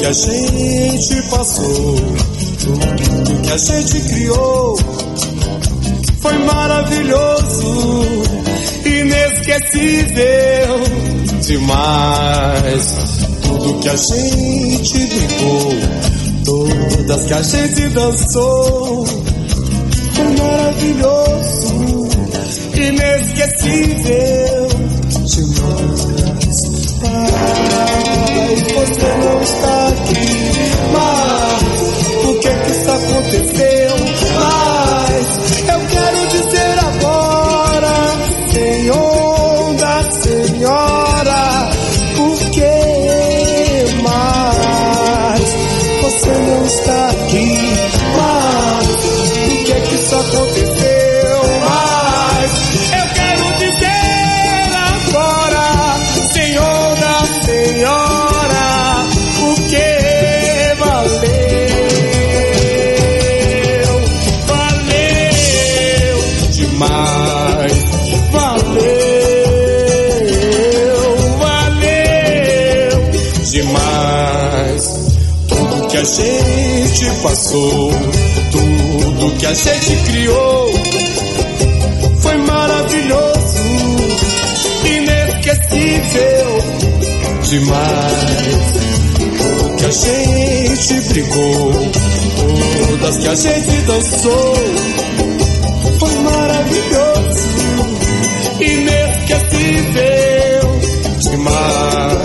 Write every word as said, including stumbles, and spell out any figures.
a gente passou, tudo que a gente criou, foi maravilhoso, inesquecível demais. Tudo que a gente brigou, todas que a gente dançou, foi maravilhoso, inesquecível demais. Ai, você não está aqui, mas o que que está acontecendo? Mas eu quero dizer agora, Senhor da Senhora, por que mais você não está aqui? Mas o que que está aconteceu? Mas eu quero dizer agora, Senhor da Senhora, o que valeu, valeu demais, valeu, valeu demais. Tudo que a gente passou, tudo que a gente criou, foi maravilhoso, inesquecível demais. Tudo que a gente brigou, todas que a gente dançou, foi maravilhoso, inesquecível demais.